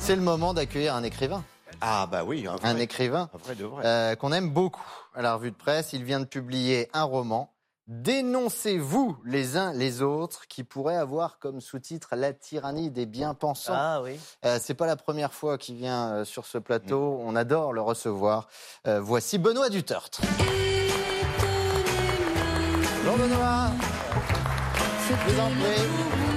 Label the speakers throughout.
Speaker 1: c'est le moment d'accueillir un écrivain.
Speaker 2: Ah bah oui,
Speaker 1: un écrivain
Speaker 2: un vrai de vrai.
Speaker 1: Qu'on aime beaucoup à la revue de presse. Il vient de publier un roman, Dénoncez-vous les uns les autres, qui pourrait avoir comme sous-titre La tyrannie des bien-pensants.
Speaker 3: Ah oui.
Speaker 1: C'est pas la première fois qu'il vient sur ce plateau. On adore le recevoir. Voici Benoît Dutertre. Bonjour Benoît. Je vous en prie.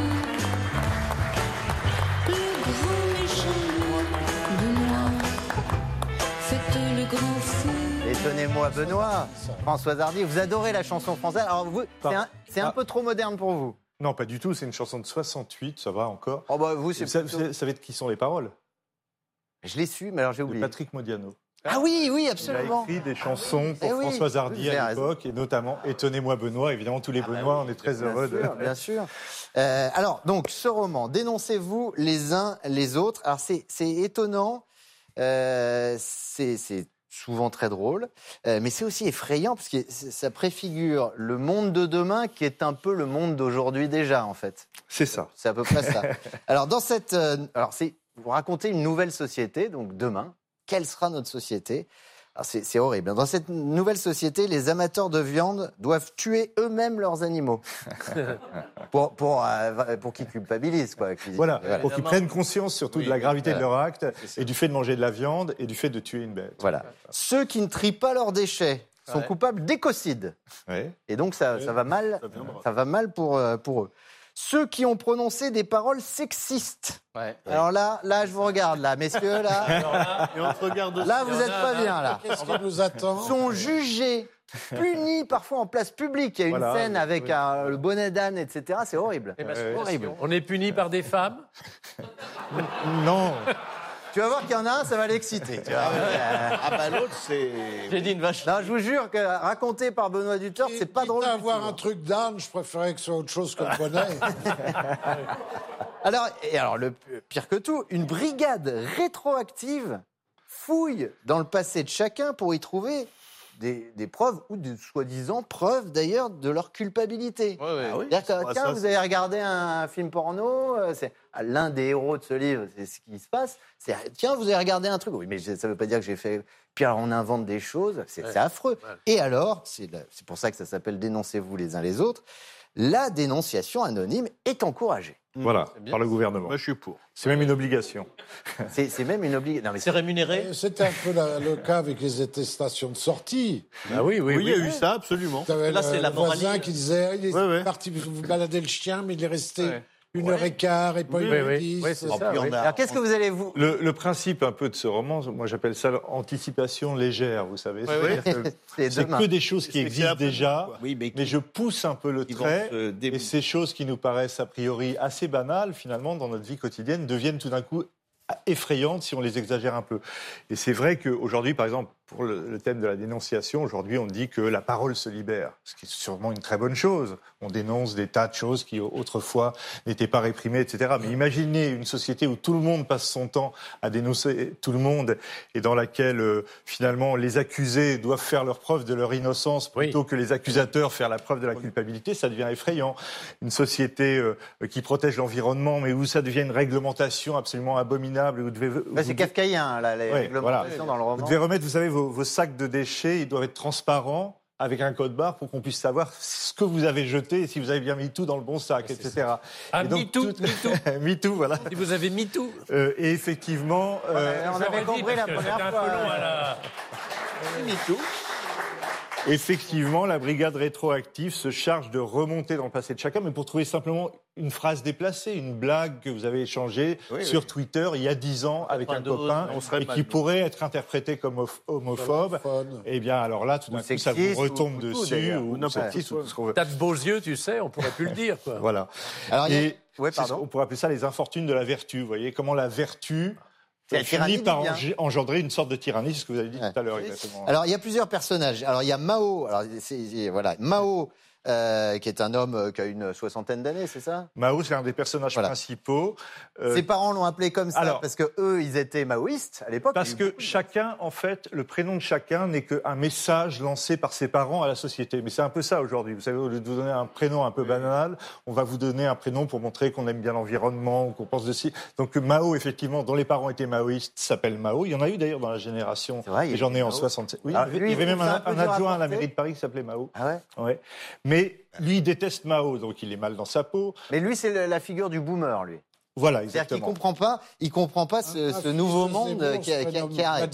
Speaker 1: Étonnez-moi Benoît. Françoise Hardy, vous adorez la chanson française. Alors vous, c'est un peu trop moderne pour vous.
Speaker 4: Non, pas du tout. C'est une chanson de 68, ça va encore.
Speaker 1: Oh bah vous,
Speaker 4: Vous savez de qui sont les paroles?
Speaker 1: Je l'ai su, mais alors j'ai
Speaker 4: De
Speaker 1: oublié.
Speaker 4: Patrick Modiano.
Speaker 1: Ah oui, oui,
Speaker 4: Il a
Speaker 1: absolument.
Speaker 4: écrit des chansons pour Françoise Hardy à l'époque, et notamment Étonnez-moi Benoît. Évidemment, tous les Benoît, on est très heureux de...
Speaker 1: Bien sûr. Alors, donc, ce roman, Dénoncez-vous les uns les autres. Alors, c'est étonnant. C'est souvent très drôle, mais c'est aussi effrayant parce que ça préfigure le monde de demain qui est un peu le monde d'aujourd'hui déjà, en fait.
Speaker 4: C'est ça.
Speaker 1: C'est à peu près ça. Alors, vous racontez une nouvelle société, donc demain. Quelle sera notre société? Alors c'est horrible. Dans cette nouvelle société, les amateurs de viande doivent tuer eux-mêmes leurs animaux. pour qu'ils culpabilisent, quoi.
Speaker 4: Voilà, pour qu'ils prennent conscience surtout de la gravité de leur acte et du fait de manger de la viande et du fait de tuer une bête.
Speaker 1: Voilà. Ceux qui ne trient pas leurs déchets sont coupables d'écocide.
Speaker 4: Ouais.
Speaker 1: Et donc ça va mal pour eux. Ceux qui ont prononcé des paroles sexistes.
Speaker 3: Ouais.
Speaker 1: Alors là, je vous regarde, là, messieurs, là.
Speaker 3: Et on te regarde aussi.
Speaker 1: Là, vous n'êtes pas bien, là.
Speaker 5: Qu'est-ce qui nous attend?
Speaker 1: Sont jugés, punis parfois en place publique. Il y a une scène avec le bonnet d'âne, etc. C'est horrible.
Speaker 3: C'est
Speaker 1: horrible.
Speaker 6: On est puni par des femmes?
Speaker 4: Non.
Speaker 1: Tu vas voir qu'il y en a un, ça va l'exciter.
Speaker 2: Ah bah l'autre, c'est...
Speaker 3: J'ai dit une vache.
Speaker 1: Non, je vous jure que raconté par Benoît Dutertre, c'est pas drôle.
Speaker 5: Avoir un truc d'âne, je préférais que ce soit autre chose que le bonnet.
Speaker 1: Alors, le pire que tout, une brigade rétroactive fouille dans le passé de chacun pour y trouver des preuves, ou des soi-disant preuves d'ailleurs, de leur culpabilité. C'est-à-dire que, tiens, vous avez regardé un film porno, c'est l'un des héros de ce livre, c'est ce qui se passe. Tiens, vous avez regardé un truc. Oui, mais ça ne veut pas dire que j'ai fait... Puis alors, on invente des choses, c'est affreux. Ouais. Et alors, c'est pour ça que ça s'appelle Dénoncez-vous les uns les autres, la dénonciation anonyme est encouragée.
Speaker 4: Voilà, par le gouvernement.
Speaker 2: Moi, je suis pour.
Speaker 4: C'est même une obligation.
Speaker 1: C'est même une obligation.
Speaker 3: C'est rémunéré?
Speaker 5: C'était un peu le cas avec les attestations de sortie.
Speaker 6: Ah oui,
Speaker 2: il y a eu ça, absolument.
Speaker 3: Là, c'est la
Speaker 5: voisin
Speaker 3: moralité.
Speaker 5: qui disait il est parti vous balader le chien, mais il est resté 1h15 et pas 1h10.
Speaker 6: Oui, c'est ça.
Speaker 1: Alors, qu'est-ce que vous allez vous...
Speaker 4: Le principe un peu de ce roman, moi j'appelle ça l'anticipation légère, vous savez. C'est que des choses qui existent déjà, mais je pousse un peu le trait, et ces choses qui nous paraissent a priori assez banales, finalement, dans notre vie quotidienne, deviennent tout d'un coup effrayantes si on les exagère un peu. Et c'est vrai qu'aujourd'hui, par exemple, pour le thème de la dénonciation, aujourd'hui, on dit que la parole se libère, ce qui est sûrement une très bonne chose. On dénonce des tas de choses qui, autrefois, n'étaient pas réprimées, etc. Mais imaginez une société où tout le monde passe son temps à dénoncer tout le monde et dans laquelle, finalement, les accusés doivent faire leur preuve de leur innocence plutôt que les accusateurs faire la preuve de la culpabilité, ça devient effrayant. Une société qui protège l'environnement, mais où ça devient une réglementation absolument abominable.
Speaker 1: c'est kafkaïen, là, les réglementations dans le roman.
Speaker 4: Vous devez remettre, vous savez, vos sacs de déchets, ils doivent être transparents avec un code barre pour qu'on puisse savoir ce que vous avez jeté et si vous avez bien mis tout dans le bon sac, etc.
Speaker 6: Ah, MeToo,
Speaker 4: MeToo, voilà.
Speaker 6: Si vous avez MeToo.
Speaker 4: Et effectivement...
Speaker 1: on avait compris la première fois.
Speaker 4: MeToo. Effectivement, la brigade rétroactive se charge de remonter dans le passé de chacun, mais pour trouver simplement une phrase déplacée, une blague que vous avez échangée sur Twitter il y a 10 ans avec un copain et qui pourrait être interprétée comme homophobe. Eh bien, alors là, tout d'un coup, ça vous retombe dessus. Ou n'importe quoi.
Speaker 6: T'as de beaux yeux, tu sais, on pourrait plus le dire, quoi.
Speaker 4: Voilà.
Speaker 1: Alors,
Speaker 4: on pourrait appeler ça les infortunes de la vertu. Vous voyez comment la vertu... finit par engendrer une sorte de tyrannie, c'est ce que vous avez dit tout à l'heure exactement.
Speaker 1: Alors il y a plusieurs personnages. Alors il y a Mao. Mao, qui est un homme qui a une 60aine d'années, c'est ça?
Speaker 4: Mao, c'est un des personnages principaux.
Speaker 1: Ses parents l'ont appelé comme ça parce que eux, ils étaient maoïstes à l'époque.
Speaker 4: Parce que chacun, en fait, le prénom de chacun n'est qu'un message lancé par ses parents à la société. Mais c'est un peu ça aujourd'hui. Vous savez, au lieu de vous donner un prénom un peu banal, on va vous donner un prénom pour montrer qu'on aime bien l'environnement ou qu'on pense de si. Donc Mao, effectivement, dont les parents étaient maoïstes, s'appelle Mao. Il y en a eu d'ailleurs dans la génération.
Speaker 1: Vrai,
Speaker 4: et j'en ai en 67. Oui, il y avait même un adjoint à la mairie de Paris qui s'appelait Mao.
Speaker 1: Ah ouais.
Speaker 4: Mais lui, il déteste Mao, donc il est mal dans sa peau.
Speaker 1: Mais lui, c'est la figure du boomer, lui.
Speaker 4: Voilà,
Speaker 1: c'est-à-dire
Speaker 4: exactement.
Speaker 1: qu'il comprend pas ce nouveau monde qui arrive.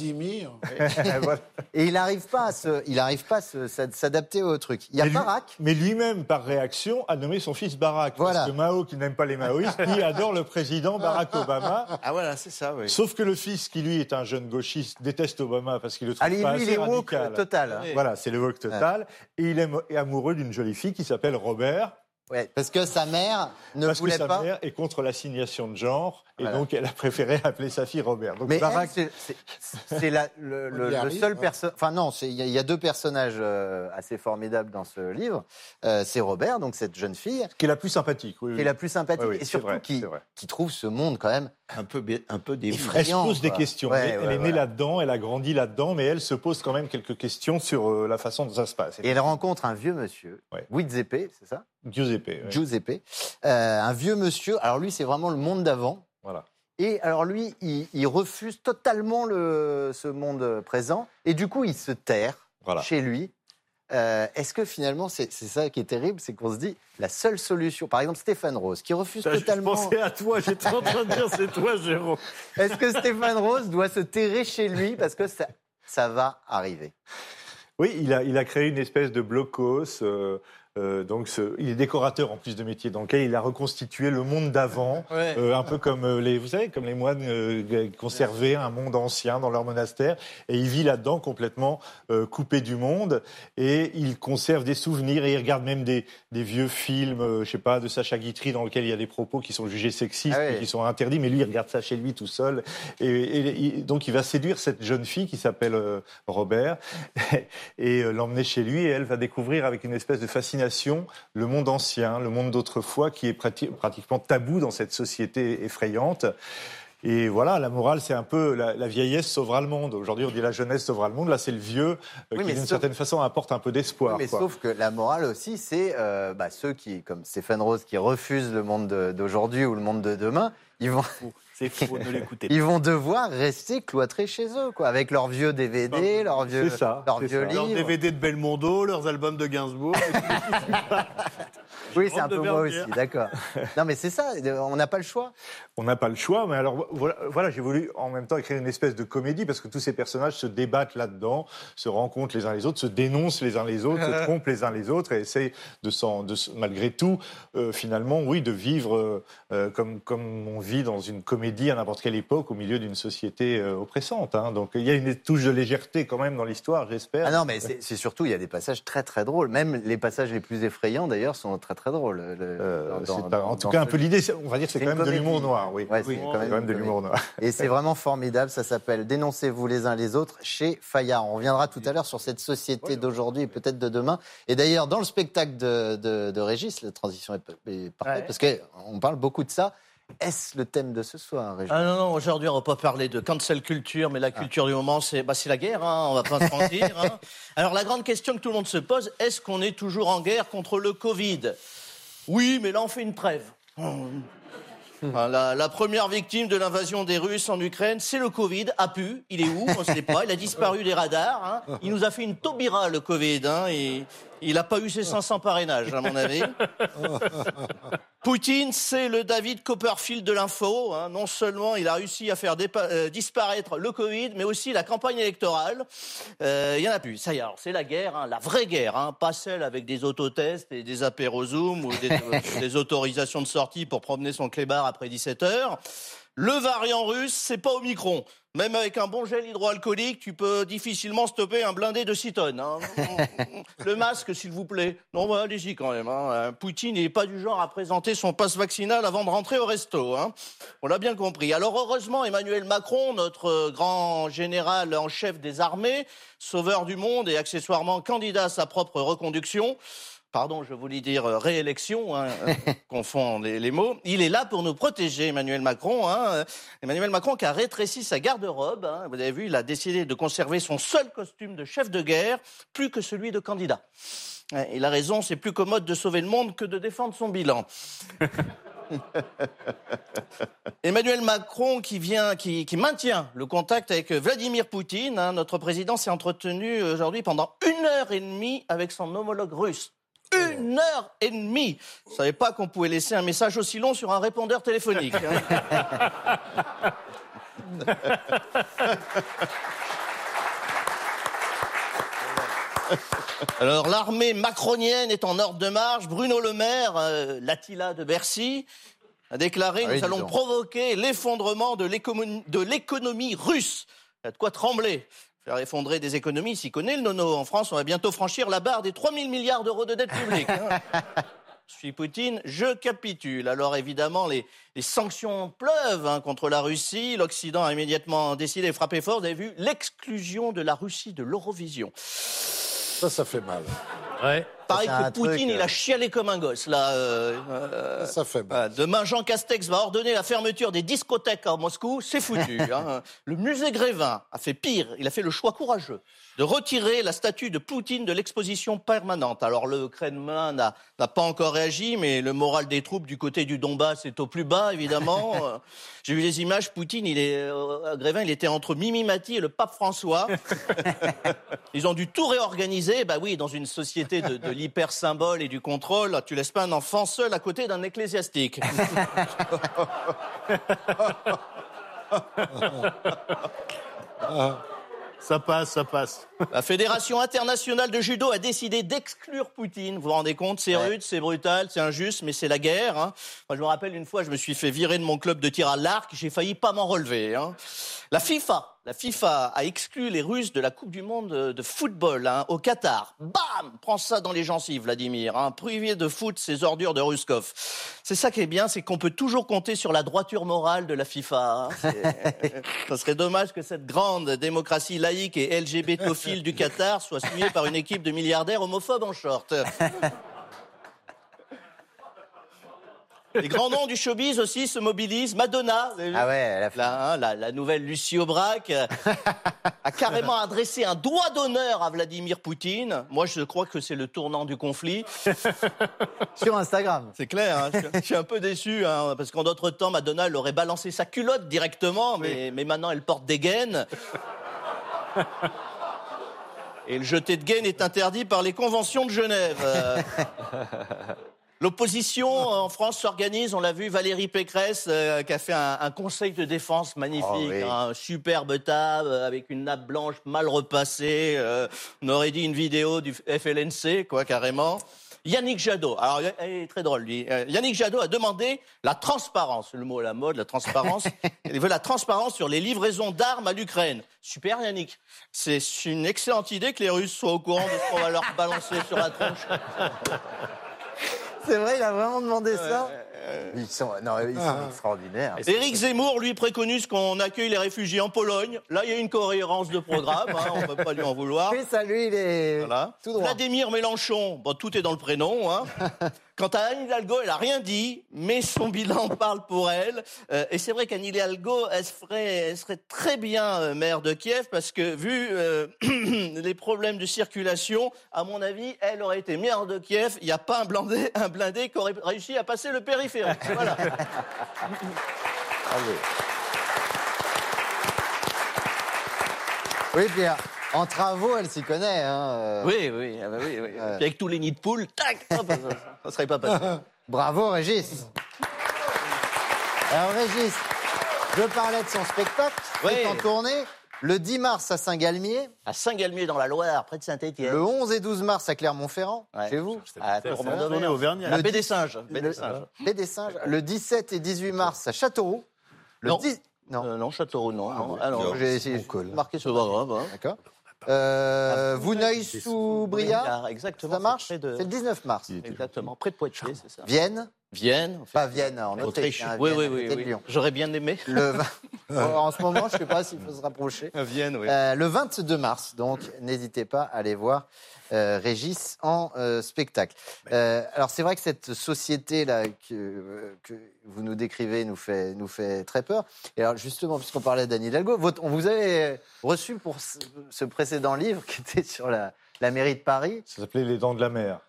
Speaker 1: Et il n'arrive pas à s'adapter au truc. Il y a Barack.
Speaker 4: Mais lui-même, par réaction, a nommé son fils Barack. Parce que Mao, qui n'aime pas les maoïstes, lui adore le président Barack Obama.
Speaker 2: Ah voilà, c'est ça, oui.
Speaker 4: Sauf que le fils, qui lui est un jeune gauchiste, déteste Obama parce qu'il le trouve pas assez radical.
Speaker 1: Il est woke total.
Speaker 4: Voilà, c'est le woke total. Et il est amoureux d'une jolie fille qui s'appelle Robert.
Speaker 1: Ouais, parce que sa mère ne voulait pas.
Speaker 4: Parce que sa mère est contre l'assignation de genre, et donc elle a préféré appeler sa fille Robert. Donc
Speaker 1: mais
Speaker 4: Barack...
Speaker 1: c'est le seul personnage. Enfin non, il y a deux personnages assez formidables dans ce livre. C'est Robert, donc cette jeune fille,
Speaker 4: qui est la plus sympathique.
Speaker 1: Qui est la plus sympathique, et surtout qui trouve ce monde quand même
Speaker 2: un peu effrayant.
Speaker 4: Elle se pose des questions. Elle est née là-dedans, elle a grandi là-dedans, mais elle se pose quand même quelques questions sur la façon dont ça se passe.
Speaker 1: Et elle rencontre un vieux monsieur, Giuseppe, c'est ça? Giuseppe, un vieux monsieur. Alors lui, c'est vraiment le monde d'avant.
Speaker 4: Voilà.
Speaker 1: Et alors lui, il refuse totalement ce monde présent. Et du coup, il se terre chez lui. Est-ce que finalement, c'est ça qui est terrible, c'est qu'on se dit, la seule solution, par exemple Stéphane Rose, qui refuse totalement...
Speaker 3: Je pensais à toi, j'étais en train de dire c'est toi, Jérôme.
Speaker 1: Est-ce que Stéphane Rose doit se terrer chez lui parce que ça va arriver?
Speaker 4: Oui, il a créé une espèce de blocos... il est décorateur en plus de métier, dans lequel il a reconstitué le monde d'avant, un peu comme comme les moines conservaient un monde ancien dans leur monastère, et il vit là-dedans complètement coupé du monde, et il conserve des souvenirs, et il regarde même des vieux films, je sais pas, de Sacha Guitry, dans lesquels il y a des propos qui sont jugés sexistes, et qui sont interdits, mais lui il regarde ça chez lui tout seul, et donc il va séduire cette jeune fille qui s'appelle Robert, et l'emmener chez lui, et elle va découvrir avec une espèce de fascination le monde ancien, le monde d'autrefois, qui est pratiquement tabou dans cette société effrayante. Et voilà, la morale, c'est un peu la vieillesse sauvera le monde. Aujourd'hui, on dit la jeunesse sauvera le monde. Là, c'est le vieux qui, d'une certaine façon, apporte un peu d'espoir.
Speaker 1: Oui, mais sauf que la morale aussi, c'est ceux qui, comme Stéphane Rose, qui refusent le monde d'aujourd'hui ou le monde de demain, ils vont...
Speaker 3: C'est faux, ne l'écoutez pas.
Speaker 1: Ils vont devoir rester cloîtrés chez eux, avec leurs vieux DVD, leurs vieux livres.
Speaker 3: Leurs DVD de Belmondo, leurs albums de Gainsbourg.
Speaker 1: Oui, c'est un peu moi aussi, d'accord. Non, mais c'est ça, on n'a pas le choix.
Speaker 4: On n'a pas le choix, mais alors voilà, j'ai voulu en même temps écrire une espèce de comédie, parce que tous ces personnages se débattent là-dedans, se rencontrent les uns les autres, se dénoncent les uns les autres, se trompent les uns les autres, et essayent malgré tout, finalement, de vivre comme on vit dans une comédie à n'importe quelle époque, au milieu d'une société oppressante. Hein. Donc il y a une touche de légèreté quand même dans l'histoire, j'espère.
Speaker 1: Ah non, mais c'est surtout, il y a des passages très très drôles. Même les passages les plus effrayants, d'ailleurs, sont très très drôles.
Speaker 4: En tout cas, un peu l'idée, on va dire que c'est quand même de l'humour noir. Oui,
Speaker 1: c'est
Speaker 4: quand même de l'humour noir.
Speaker 1: Et c'est vraiment formidable, ça s'appelle « Dénoncez-vous les uns les autres » chez Fayard. On reviendra tout à l'heure sur cette société d'aujourd'hui et peut-être de demain. Et d'ailleurs, dans le spectacle de Régis, la transition est parfaite, parce qu'on parle beaucoup de ça. Est-ce le thème de ce soir, Régis?
Speaker 3: Ah non, aujourd'hui on va pas parler de cancel culture, mais la culture du moment, c'est la guerre, on va pas se mentir. Alors la grande question que tout le monde se pose, est-ce qu'on est toujours en guerre contre le Covid? Oui, mais là on fait une trêve. La première victime de l'invasion des Russes en Ukraine, c'est le Covid, pu. Il est où? On ne sait pas. Il a disparu des radars. Il nous a fait une taubira, le Covid. Et il n'a pas eu ses 500 parrainages, à mon avis. Poutine, c'est le David Copperfield de l'info. Non seulement il a réussi à faire disparaître le Covid, mais aussi la campagne électorale. Il n'y en a plus. Ça y est, alors c'est la guerre, la vraie guerre. Pas celle avec des autotests et des apéros Zoom ou des autorisations de sortie pour promener son clébard après 17h. Le variant russe, c'est pas Omicron. Même avec un bon gel hydroalcoolique, tu peux difficilement stopper un blindé de 6 tonnes. Le masque, s'il vous plaît. Non, allez-y quand même. Poutine n'est pas du genre à présenter son passe vaccinal avant de rentrer au resto. On l'a bien compris. Alors heureusement, Emmanuel Macron, notre grand général en chef des armées, sauveur du monde et accessoirement candidat à sa propre reconduction, pardon, je voulais dire réélection, hein, confond les mots. Il est là pour nous protéger, Emmanuel Macron. Hein. Emmanuel Macron qui a rétréci sa garde-robe. Hein. Vous avez vu, il a décidé de conserver son seul costume de chef de guerre, plus que celui de candidat. Et la raison, c'est plus commode de sauver le monde que de défendre son bilan. Emmanuel Macron qui maintient le contact avec Vladimir Poutine. Hein. Notre président s'est entretenu aujourd'hui pendant 1h30 avec son homologue russe. 1h30. Je ne savais pas qu'on pouvait laisser un message aussi long sur un répondeur téléphonique. Hein. Alors, l'armée macronienne est en ordre de marche. Bruno Le Maire, l'Attila de Bercy, a déclaré « Nous allons provoquer l'effondrement de l'économie russe ». Il y a de quoi trembler. Faire effondrer des économies, s'y connaît le nono. En France, on va bientôt franchir la barre des 3 000 milliards d'euros de dette publique. Hein. Je suis Poutine, je capitule. Alors évidemment, les sanctions pleuvent hein, contre la Russie. L'Occident a immédiatement décidé de frapper fort. Vous avez vu l'exclusion de la Russie de l'Eurovision.
Speaker 5: Ça fait mal.
Speaker 6: Ouais.
Speaker 3: Pareil que Poutine, il a chialé comme un gosse. Là,
Speaker 5: ça fait mal.
Speaker 3: Demain, Jean Castex va ordonner la fermeture des discothèques à Moscou. C'est foutu. Hein. Le musée Grévin a fait pire. Il a fait le choix courageux de retirer la statue de Poutine de l'exposition permanente. Alors, le Kremlin n'a pas encore réagi, mais le moral des troupes du côté du Donbass est au plus bas, évidemment. J'ai vu les images. Poutine, à Grévin, il était entre Mimi Mati et le pape François. Ils ont dû tout réorganiser. Bah oui, dans une société de l'hyper-symbole et du contrôle, tu laisses pas un enfant seul à côté d'un ecclésiastique.
Speaker 2: Ça passe, ça passe.
Speaker 3: La Fédération internationale de judo a décidé d'exclure Poutine. Vous vous rendez compte, c'est rude, c'est brutal, c'est injuste, mais c'est la guerre. Hein. Moi, je me rappelle une fois, je me suis fait virer de mon club de tir à l'arc, j'ai failli pas m'en relever. Hein. La FIFA a exclu les Russes de la Coupe du Monde de football hein, au Qatar. Bam, prends ça dans les gencives, Vladimir. Hein. Privé de foot, ces ordures de Ruskov. C'est ça qui est bien, c'est qu'on peut toujours compter sur la droiture morale de la FIFA. Hein. Ça serait dommage que cette grande démocratie laïque et LGBTophile du Qatar soit souillée par une équipe de milliardaires homophobes en short. Les grands noms du showbiz aussi se mobilisent. Madonna, vous avez vu la nouvelle Lucie Aubrac, a carrément adressé un doigt d'honneur à Vladimir Poutine. Moi, je crois que c'est le tournant du conflit.
Speaker 1: Sur Instagram.
Speaker 3: C'est clair, hein, je suis un peu déçu, hein, parce qu'en d'autres temps, Madonna, elle aurait balancé sa culotte directement, mais maintenant, elle porte des gaines. Et le jeté de gaines est interdit par les conventions de Genève. L'opposition en France s'organise, on l'a vu, Valérie Pécresse qui a fait un conseil de défense magnifique, un superbe table avec une nappe blanche mal repassée, on aurait dit une vidéo du FLNC, quoi, carrément. Yannick Jadot, alors il est très drôle lui, Yannick Jadot a demandé la transparence, le mot à la mode, la transparence, il veut la transparence sur les livraisons d'armes à l'Ukraine. Super Yannick, c'est une excellente idée que les Russes soient au courant de ce qu'on va leur balancer sur la tronche.
Speaker 1: C'est vrai, il a vraiment demandé ça. Ils sont extraordinaires.
Speaker 3: Éric Zemmour, lui, préconise qu'on accueille les réfugiés en Pologne. Là, il y a une cohérence de programme, hein, on ne peut pas lui en vouloir.
Speaker 1: Oui, ça, lui, il est tout droit.
Speaker 3: Vladimir Mélenchon, bon, tout est dans le prénom. Hein. Quant à Anne Hidalgo, elle n'a rien dit, mais son bilan parle pour elle. Et c'est vrai qu'Anne Hidalgo, elle serait très bien maire de Kiev, parce que vu les problèmes de circulation, à mon avis, elle aurait été maire de Kiev. Il n'y a pas un blindé qui aurait réussi à passer le périphérique. Voilà.
Speaker 1: Oui, Pierre. En travaux, elle s'y connaît. Hein.
Speaker 3: Oui. Puis avec tous les nids de poules, tac, ça serait pas passé.
Speaker 1: Bravo, Régis. Alors, Régis, je parlais de son spectacle qui est en tournée le 10 mars à Saint-Galmier.
Speaker 3: À Saint-Galmier, dans la Loire, près de Saint-Étienne.
Speaker 1: Le 11 et 12 mars à Clermont-Ferrand, chez vous.
Speaker 3: À Tournon-Auvergnat. La Baie des Singes. Baie
Speaker 1: des Singes. Le 17 et 18 mars à Châteauroux.
Speaker 3: Non, Châteauroux, non. Alors,
Speaker 1: j'ai essayé de marquer sur le
Speaker 3: grave.
Speaker 1: D'accord. Vouneuil-sous-Briard,
Speaker 3: exactement.
Speaker 1: Ça marche. C'est le 19 mars.
Speaker 3: Exactement, près de Poitiers, c'est ça.
Speaker 1: Vienne,
Speaker 3: Vienne.
Speaker 1: Pas Vienne, en Autriche.
Speaker 3: Oui. J'aurais bien aimé.
Speaker 1: En ce moment, je ne sais pas s'il faut se rapprocher.
Speaker 3: À Vienne, oui.
Speaker 1: Le 22 mars, donc, n'hésitez pas à aller voir Régis en spectacle. Alors, c'est vrai que cette société-là que vous nous décrivez nous fait très peur. Et alors, justement, puisqu'on parlait d'Anne Hidalgo, on vous avait reçu pour ce précédent livre qui était sur la mairie de Paris.
Speaker 4: Ça s'appelait Les Dents de la Mer.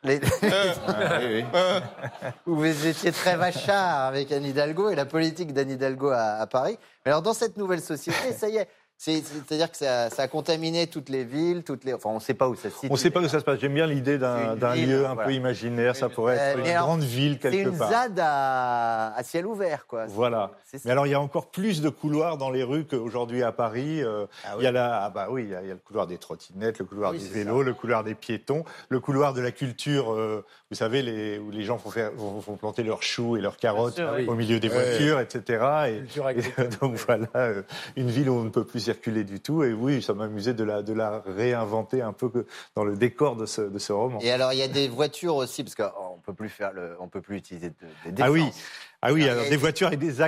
Speaker 1: Où vous étiez très vachard avec Anne Hidalgo et la politique d'Anne Hidalgo à Paris. Mais alors, dans cette nouvelle société, ça y est, c'est-à-dire que ça a contaminé toutes les villes, enfin, on ne sait pas où ça se situe.
Speaker 4: On ne sait pas où ça se passe. J'aime bien l'idée d'un lieu un peu imaginaire. Ça pourrait être une grande ville quelque part.
Speaker 1: C'est une ZAD à ciel ouvert, quoi.
Speaker 4: Voilà. Mais alors, il y a encore plus de couloirs dans les rues qu'aujourd'hui à Paris. Il y a il y a le couloir des trottinettes, le couloir des vélos, le couloir des piétons, le couloir de la culture, vous savez, où les gens vont planter leurs choux et leurs carottes au milieu des voitures, etc. Et donc voilà, une ville où on ne peut plus circuler du tout. Et oui, ça m'amusait de la réinventer un peu dans le décor de ce roman.
Speaker 1: Et alors, il y a des voitures aussi, parce qu'on ne peut plus utiliser d'essence.
Speaker 4: Ah oui, alors des voitures et des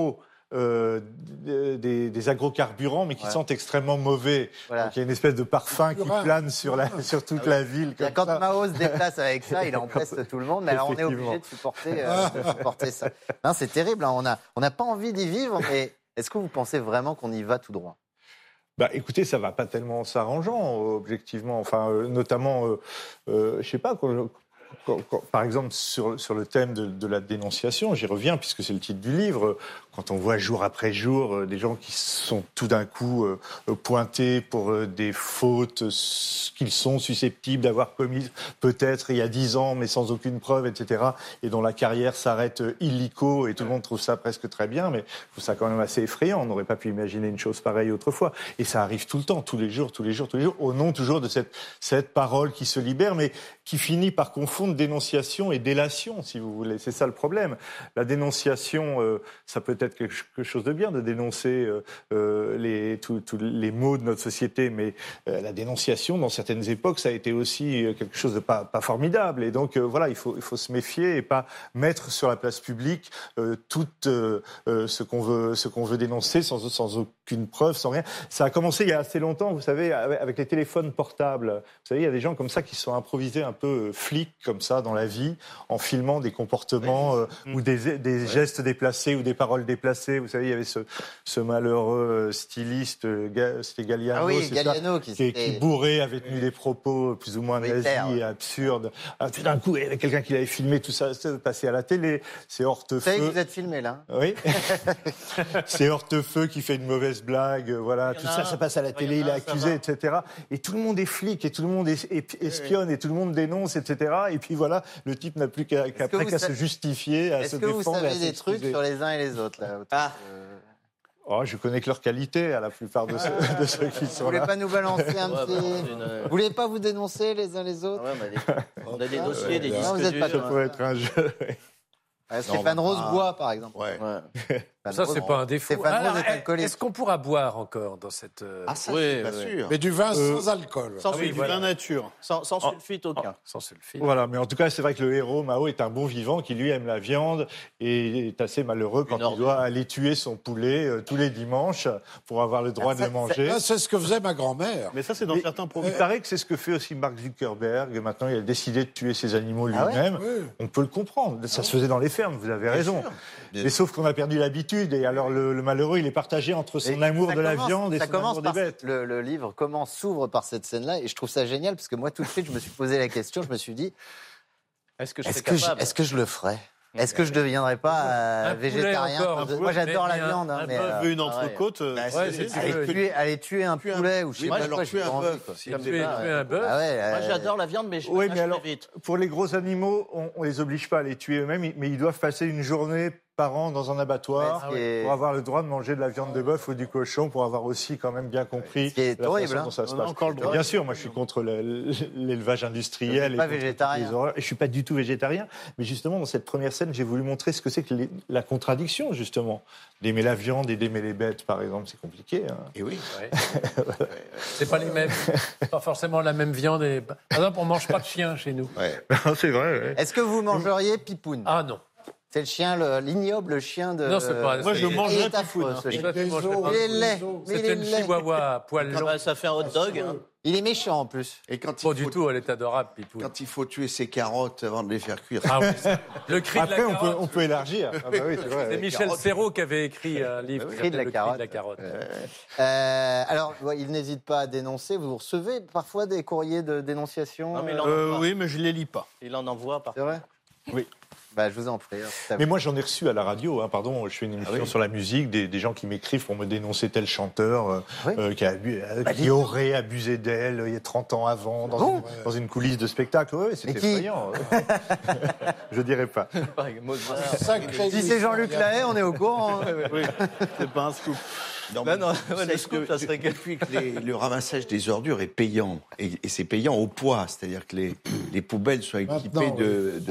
Speaker 4: des agrocarburants, mais qui sentent extrêmement mauvais. Voilà. Donc il y a une espèce de parfum qui plane sur toute la ville.
Speaker 1: Quand Mao se déplace avec ça, il empeste tout le monde, mais alors on est obligé de supporter ça. Non, c'est terrible, hein. On n'a pas envie d'y vivre, mais est-ce que vous pensez vraiment qu'on y va tout droit ?
Speaker 4: Écoutez, ça va pas tellement s'arrangeant, objectivement. Enfin, notamment, je sais pas. Par exemple, sur le thème de la dénonciation, j'y reviens puisque c'est le titre du livre. Quand on voit jour après jour des gens qui sont tout d'un coup pointés pour des fautes qu'ils sont susceptibles d'avoir commises peut-être il y a 10 ans, mais sans aucune preuve, etc., et dont la carrière s'arrête illico, et tout le monde trouve ça presque très bien, mais je trouve ça quand même assez effrayant. On n'aurait pas pu imaginer une chose pareille autrefois. Et ça arrive tout le temps, tous les jours, au nom toujours de cette parole qui se libère, mais qui finit par confondre dénonciation et délation, si vous voulez. C'est ça le problème. La dénonciation, ça peut être quelque chose de bien de dénoncer tous les maux de notre société, mais la dénonciation, dans certaines époques, ça a été aussi quelque chose de pas formidable. Et donc, voilà, il faut se méfier et pas mettre sur la place publique tout ce qu'on veut dénoncer sans aucune preuve, sans rien. Ça a commencé il y a assez longtemps, vous savez, avec les téléphones portables. Vous savez, il y a des gens comme ça qui se sont improvisés un peu flics, comme ça, dans la vie, en filmant des comportements ou des gestes déplacés ou des paroles déplacées. Vous savez, il y avait ce malheureux styliste, c'était Galliano, qui bourré, avait tenu des propos plus ou moins nazis et absurdes. Alors, tout d'un coup, il y avait quelqu'un qui l'avait filmé, tout ça passé à la télé. C'est Hortefeux.
Speaker 1: Vous savez que vous êtes filmé, là.
Speaker 4: Oui. C'est Hortefeux qui fait une mauvaise blague, voilà. Tout ça passe à la télé, il est accusé, etc. Et tout le monde est flic, et tout le monde espionne, et tout le monde dénonce, etc. Et puis voilà, le type n'a plus qu'à se justifier, à se défendre.
Speaker 1: Est-ce que vous savez des trucs sur les uns et les autres, là?
Speaker 4: Je connais que leur qualité, à la plupart de ceux qui sont là.
Speaker 1: Vous voulez pas nous balancer un petit... Vous voulez pas vous dénoncer les uns les autres?
Speaker 3: On a des dossiers, des disques.
Speaker 1: Non, vous êtes pas
Speaker 4: ça pourrait être un jeu.
Speaker 1: Stéphane Rosebois, par exemple.
Speaker 6: Ça, c'est pas un défaut.
Speaker 1: Stéphane Rose est alcoolique.
Speaker 6: Est-ce qu'on pourra boire encore dans cette...
Speaker 3: ça, oui, pas sûr.
Speaker 5: Mais du vin sans alcool.
Speaker 3: Du vin nature. Sans sulfite aucun.
Speaker 6: Sans sulfite.
Speaker 4: Voilà, mais en tout cas, c'est vrai que le héros, Mao, est un bon vivant qui, lui, aime la viande et est assez malheureux quand il doit aller tuer son poulet tous les dimanches pour avoir le droit de le manger.
Speaker 5: C'est ce que faisait ma grand-mère.
Speaker 2: Mais ça, c'est dans certains produits.
Speaker 4: Il paraît que c'est ce que fait aussi Mark Zuckerberg. Maintenant, il a décidé de tuer ses animaux lui-même. On peut le comprendre. Ça se faisait dans les fermes, vous avez raison. Mais sauf qu'on a perdu l'habitude. Et alors, le malheureux, il est partagé entre son amour de la viande et son amour des bêtes.
Speaker 1: Le livre s'ouvre par cette scène-là, et je trouve ça génial, parce que moi, tout de suite, je me suis posé la question, je me suis dit, est-ce que je le ferais? Est-ce que je ne deviendrai pas végétarien? Moi, j'adore la viande.
Speaker 2: Une entrecôte,
Speaker 1: aller tuer un poulet ou je sais pas quoi,
Speaker 2: tuer un bœuf.
Speaker 6: Tuer un bœuf.
Speaker 3: Moi, j'adore la viande, mais je
Speaker 4: alors, vite. Pour les gros animaux, on les oblige pas à les tuer eux-mêmes, mais ils doivent passer une journée par an dans un abattoir pour avoir le droit de manger de la viande de bœuf ou du cochon, pour avoir aussi quand même bien compris
Speaker 1: la façon
Speaker 4: dont ça se passe. Bien sûr, moi je suis contre l'élevage industriel.
Speaker 1: Je suis pas végétarien.
Speaker 4: Je suis pas du tout végétarien, mais justement dans cette première scène, j'ai voulu montrer ce que c'est que la contradiction, justement. D'aimer la viande et d'aimer les bêtes, par exemple, c'est compliqué.
Speaker 3: Et oui.
Speaker 6: C'est pas les mêmes. Pas forcément la même viande. Par exemple, on mange pas de chien chez nous.
Speaker 4: C'est vrai.
Speaker 1: Est-ce que vous mangeriez pipoune?
Speaker 6: Ah non.
Speaker 1: C'est le chien, l'ignoble chien de...
Speaker 6: Non, c'est pas...
Speaker 2: Moi, je le mangerais
Speaker 1: Il est affreux, ce chien. Il est laid.
Speaker 6: C'est une chihuahua à poil long.
Speaker 3: Ça fait un hot dog. Hein.
Speaker 1: Il est méchant en plus.
Speaker 7: Et quand
Speaker 6: Pas du tout, elle est adorable, Pitou.
Speaker 7: Quand il faut tuer ses carottes avant de les faire cuire.
Speaker 6: Ah oui. Le cri de la
Speaker 4: Après,
Speaker 6: carotte.
Speaker 4: on peut élargir. Ah bah oui, c'est vrai.
Speaker 6: C'est Michel Serrault qui avait écrit un livre qui s'appelait Le cri de la carotte.
Speaker 1: Alors, il n'hésite pas à dénoncer. Vous recevez parfois des courriers de dénonciation
Speaker 3: Non, mais
Speaker 2: Oui, mais je les lis pas.
Speaker 3: Il en envoie par.
Speaker 1: C'est vrai?
Speaker 4: Oui.
Speaker 1: Bah, je vous en prie.
Speaker 4: Mais moi, j'en ai reçu à la radio. Pardon, je fais une émission sur la musique. Des gens qui m'écrivent pour me dénoncer tel chanteur qui aurait abusé d'elle il y a 30 ans avant, dans une coulisse de spectacle. Oui, c'est effrayant. Je dirais pas.
Speaker 1: Si c'est Jean-Luc Lahaye, on est au courant.
Speaker 2: Oui, c'est pas un scoop.
Speaker 7: Non, le scoop, ça serait depuis que le ramassage des ordures est payant, et c'est payant au poids, c'est-à-dire que les poubelles soient équipées de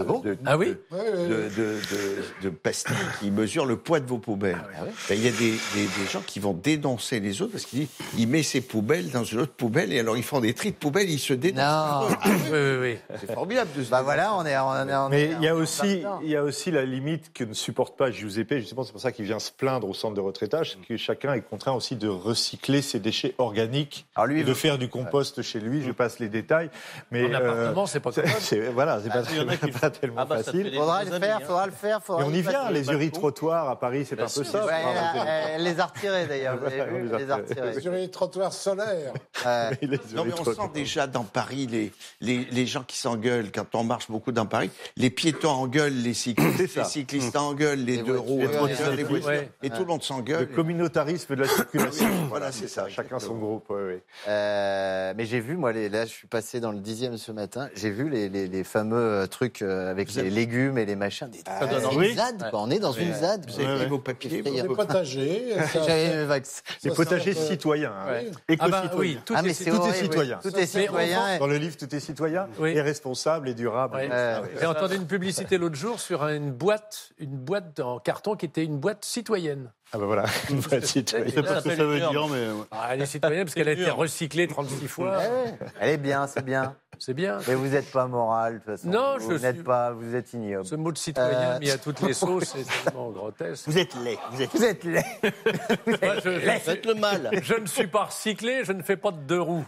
Speaker 7: pastilles qui mesurent le poids de vos poubelles. Il y a des gens qui vont dénoncer les autres parce qu'ils disent il met ses poubelles dans une autre poubelle et alors ils font des tris de poubelles, ils se dénoncent.
Speaker 6: Oui.
Speaker 7: C'est formidable de se
Speaker 1: Voilà, on est.
Speaker 4: Mais il y a aussi la limite que ne supporte pas Giuseppe. Justement, c'est pour ça qu'il vient se plaindre au centre de retraitage, que chacun est contraint aussi de recycler ses déchets organiques, et de faire du compost chez lui. Je passe les détails. Mais
Speaker 6: en appartement, c'est pas commode.
Speaker 4: C'est pas tellement facile.
Speaker 1: Faudra le faire.
Speaker 4: Et on y vient. Les uri-trottoirs à Paris, c'est un peu ça.
Speaker 1: Elle les a retirés d'ailleurs. Vous avez vu, les a retirés.
Speaker 5: Les uri-trottoirs solaires.
Speaker 7: Non, mais on sent déjà dans Paris les gens qui s'engueulent quand on marche beaucoup dans Paris. Les piétons engueulent les cyclistes engueulent les deux roues, les voitures, et tout le monde s'engueule.
Speaker 4: Le communautarisme de la circulation.
Speaker 7: Voilà, c'est ça.
Speaker 4: Chacun son groupe.
Speaker 1: Mais j'ai vu, moi, là, je suis passé dans le 10e ce matin. J'ai vu les fameux trucs avec les légumes et les machins. Une ZAD, quoi. On est dans une ZAD.
Speaker 7: Vous avez vos papiers,
Speaker 5: Les potagers.
Speaker 4: Les potagers citoyens.
Speaker 6: Oui, tout est
Speaker 4: citoyen.
Speaker 1: Tout est citoyen.
Speaker 4: Dans le livre, tout est citoyen et responsable et durable.
Speaker 6: J'ai entendu une publicité l'autre jour sur une boîte en carton qui était une boîte citoyenne.
Speaker 4: Ah ben voilà, une boîte citoyenne.
Speaker 2: Je sais pas ce que ça veut dire, mais...
Speaker 6: Elle est citoyenne parce qu'elle a été recyclée 36 fois.
Speaker 1: Elle est bien, c'est bien.
Speaker 6: C'est bien.
Speaker 1: Mais vous n'êtes pas moral, de toute façon.
Speaker 6: Non,
Speaker 1: vous êtes ignoble.
Speaker 6: Ce mot de citoyen mis à toutes les sauces, c'est tellement grotesque.
Speaker 7: Vous êtes laid.
Speaker 1: Vous êtes laid.
Speaker 3: Faites le mal.
Speaker 6: Je ne suis pas recyclé, je ne fais pas de deux roues.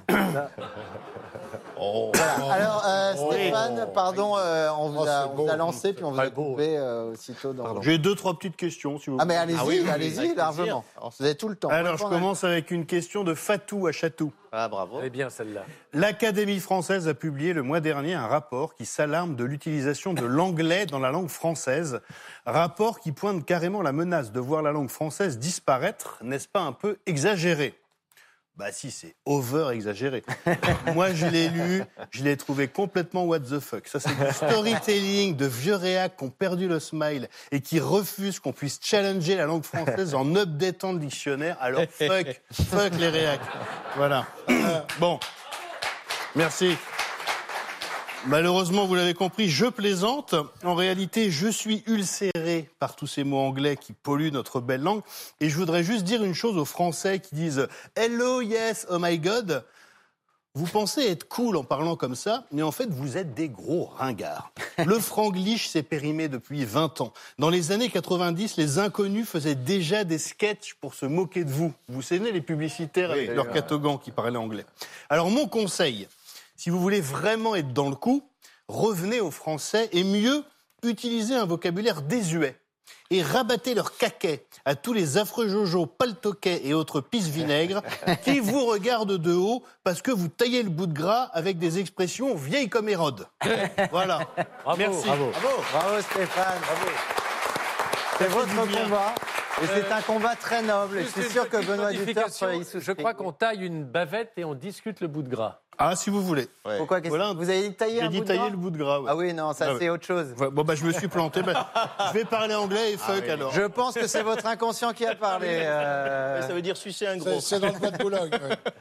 Speaker 1: Voilà. Alors, Stéphane, pardon, on vous a lancé, puis on vous a coupé aussitôt.
Speaker 2: J'ai 2-3 petites questions, si vous voulez.
Speaker 1: Ah, mais allez-y, largement. Vous avez tout le temps.
Speaker 2: Alors, je commence avec une question de Fatou à Chatou.
Speaker 3: Ah, bravo.
Speaker 6: Elle est bien, celle-là.
Speaker 2: L'Académie française a publié le mois dernier un rapport qui s'alarme de l'utilisation de l'anglais dans la langue française. Rapport qui pointe carrément la menace de voir la langue française disparaître. N'est-ce pas un peu exagéré ? Bah si, c'est over-exagéré. Moi, je l'ai lu, je l'ai trouvé complètement what the fuck. Ça, c'est du storytelling de vieux réacs qui ont perdu le smile et qui refusent qu'on puisse challenger la langue française en updatant le dictionnaire. Alors, fuck les réacs. Voilà. Bon, merci. Malheureusement, vous l'avez compris, je plaisante. En réalité, je suis ulcéré par tous ces mots anglais qui polluent notre belle langue. Et je voudrais juste dire une chose aux Français qui disent « Hello, yes, oh my God ». Vous pensez être cool en parlant comme ça, mais en fait, vous êtes des gros ringards. Le franglish s'est périmé depuis 20 ans. Dans les années 90, les inconnus faisaient déjà des sketchs pour se moquer de vous. Vous vous souvenez les publicitaires avec leurs catogans qui parlaient anglais. Alors, mon conseil... Si vous voulez vraiment être dans le coup, revenez aux Français et mieux, utilisez un vocabulaire désuet. Et rabattez leur caquet à tous les affreux jojos, paltoquets et autres pisse-vinaigre qui vous regardent de haut parce que vous taillez le bout de gras avec des expressions vieilles comme Hérode. Voilà.
Speaker 6: Bravo,
Speaker 2: merci.
Speaker 1: Bravo Stéphane. Bravo. C'est votre combat. Et c'est un combat très noble. Et je suis sûr que Benoît Duterre y souscrit.
Speaker 6: Je crois qu'on taille une bavette et on discute le bout de gras.
Speaker 2: Ah, si vous voulez.
Speaker 1: Ouais. Pourquoi voilà. Vous avez taillé un bout de gras ? J'ai dit tailler le bout de gras. Ouais.
Speaker 2: Ah
Speaker 1: oui, non, ça c'est autre chose.
Speaker 2: Bon, je me suis planté. Je vais parler anglais et fuck alors.
Speaker 1: Je pense que c'est votre inconscient qui a parlé.
Speaker 3: Ça veut dire sucer un gros.
Speaker 5: C'est dans le bois de Boulogne.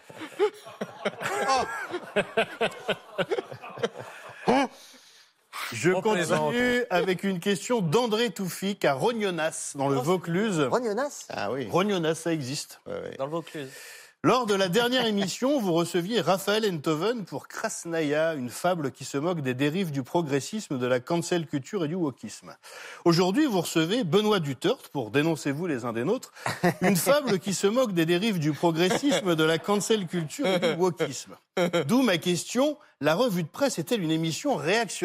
Speaker 2: Je continue avec une question d'André Toufik à Rognonas, dans le Vaucluse.
Speaker 1: Rognonas ?
Speaker 7: Ah oui.
Speaker 2: Rognonas, ça existe.
Speaker 3: Dans le Vaucluse.
Speaker 2: Lors de la dernière émission, vous receviez Raphaël Enthoven pour Krasnaya, une fable qui se moque des dérives du progressisme, de la cancel culture et du wokisme. Aujourd'hui, vous recevez Benoît Duterte pour Dénoncez-vous les uns des nôtres, une fable qui se moque des dérives du progressisme, de la cancel culture et du wokisme. D'où ma question, la revue de presse est-elle une émission réactionnaire ?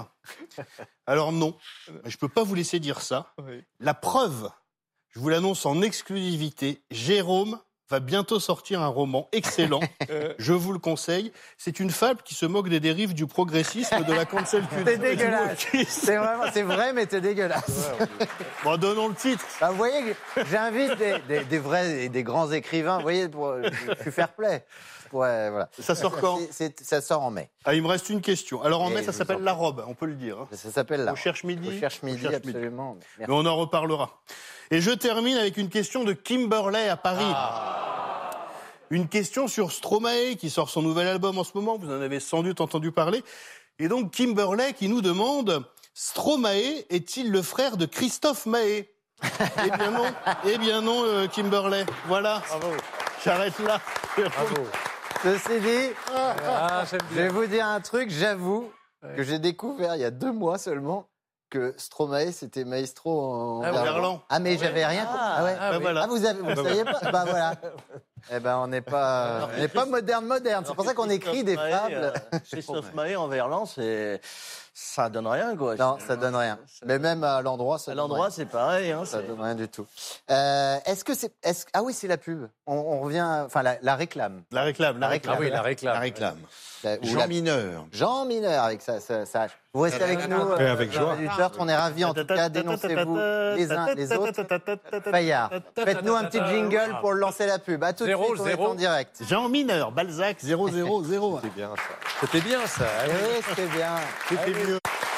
Speaker 2: Alors non, je ne peux pas vous laisser dire ça. La preuve, je vous l'annonce en exclusivité, Jérôme va bientôt sortir un roman excellent, je vous le conseille. C'est une fable qui se moque des dérives du progressisme, de la cancel culture.
Speaker 1: C'est dégueulasse. C'est vrai, mais c'est dégueulasse.
Speaker 2: Bon, donnons le titre.
Speaker 1: Bah, vous voyez, j'invite des vrais et des grands écrivains. Vous voyez, je suis fair play. Ouais, voilà.
Speaker 2: Ça sort quand ?
Speaker 1: Ça sort en mai.
Speaker 2: Ah, il me reste une question. Alors en mai, ça s'appelle La Robe, on peut le dire.
Speaker 1: Ça s'appelle La
Speaker 2: On cherche midi.
Speaker 1: On cherche midi, absolument.
Speaker 2: Mais on en reparlera. Et je termine avec une question de Kimberley à Paris. Une question sur Stromae, qui sort son nouvel album en ce moment. Vous en avez sans doute entendu parler. Et donc Kimberley qui nous demande, Stromae est-il le frère de Christophe Maé ? Eh bien non, Kimberley. Voilà. Bravo. J'arrête là.
Speaker 1: Bravo. Ceci dit, je vais vous dire un truc, j'avoue que j'ai découvert il y a 2 mois seulement que Stromae, c'était maestro en
Speaker 2: verlan.
Speaker 1: Ah, mais j'avais rien compris.
Speaker 2: Voilà.
Speaker 1: Vous saviez pas ? Bah voilà. Eh ben, on n'est pas moderne. C'est pour ça qu'on écrit des fables.
Speaker 3: Christophe Maé en verlan, ça donne rien, quoi.
Speaker 1: Non, ça donne rien. Mais même à l'endroit, ça donne rien.
Speaker 3: C'est pareil. Hein,
Speaker 1: ça donne rien du tout. Est-ce que c'est... Ah oui, c'est la pub. On revient... Enfin, la réclame.
Speaker 2: La réclame.
Speaker 6: Ah oui, la réclame.
Speaker 7: Jean Mineur.
Speaker 1: Jean Mineur, avec ça. Vous restez avec nous.
Speaker 4: Avec joie.
Speaker 1: On est ravis, en tout cas. Dénoncez-vous les uns les autres. Fayard, faites-nous un petit jingle pour lancer la pub. À tout de suite, on est en direct.
Speaker 2: Jean Mineur, Balzac, 000.
Speaker 4: C'était bien ça.
Speaker 6: C'était bien, ça.
Speaker 1: Oui, c'était bien.
Speaker 4: C'était mieux.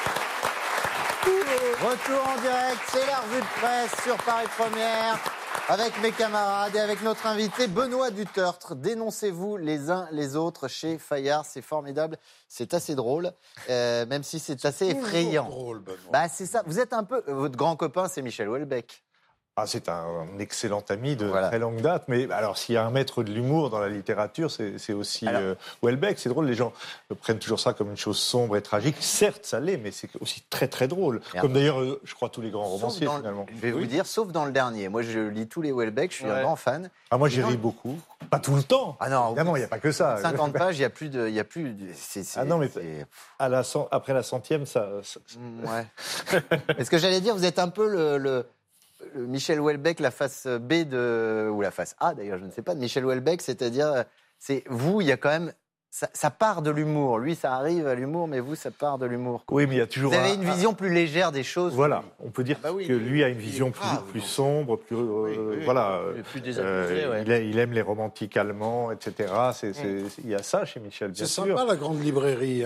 Speaker 1: Retour en direct, c'est la revue de presse sur Paris Première, avec mes camarades et avec notre invité Benoît Duterte. Dénoncez-vous les uns les autres chez Fayard, c'est formidable, c'est assez drôle, même si c'est assez effrayant.
Speaker 5: Drôle, Benoît.
Speaker 1: Bah c'est ça, vous êtes un peu... Votre grand copain, c'est Michel Houellebecq.
Speaker 4: Ah, c'est un excellent ami de très longue date. Mais alors, s'il y a un maître de l'humour dans la littérature, c'est aussi Houellebecq. C'est drôle, les gens prennent toujours ça comme une chose sombre et tragique. Certes, ça l'est, mais c'est aussi très, très drôle. Comme d'ailleurs, je crois, tous les grands romanciers, finalement.
Speaker 1: Je vais vous dire, sauf dans le dernier. Moi, je lis tous les Houellebecq, je suis un grand fan.
Speaker 4: Ah, moi, j'y ris beaucoup. Pas tout le temps.
Speaker 1: Ah non,
Speaker 4: évidemment, il n'y a pas que ça.
Speaker 1: 50 pages, il n'y a plus de...
Speaker 4: Ah non, mais après la 100e, ça...
Speaker 1: Ouais. Est-ce que j'allais dire, vous êtes un peu le Michel Houellebecq, la face B ou la face A d'ailleurs, je ne sais pas, de Michel Houellebecq, c'est-à-dire, il y a quand même, ça part de l'humour. Lui, ça arrive à l'humour, mais vous, ça part de l'humour.
Speaker 4: Oui, mais il y a toujours...
Speaker 1: Vous avez une vision plus légère des choses.
Speaker 4: Voilà, on peut dire que lui a une vision plus sombre, plus... voilà.
Speaker 3: Plus désabusé,
Speaker 4: il aime les romantiques allemands, etc. Il y a ça chez Michel, bien sûr.
Speaker 5: C'est sympa, la grande librairie.